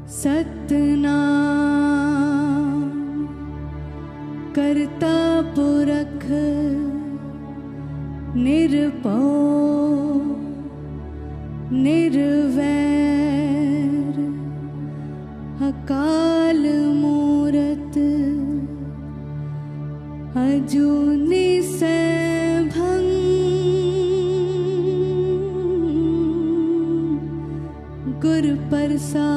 सतनाम करता पुरख निरपौ निर्वैर अकाल मूरत अजूनि सैभं गुर प्रसाद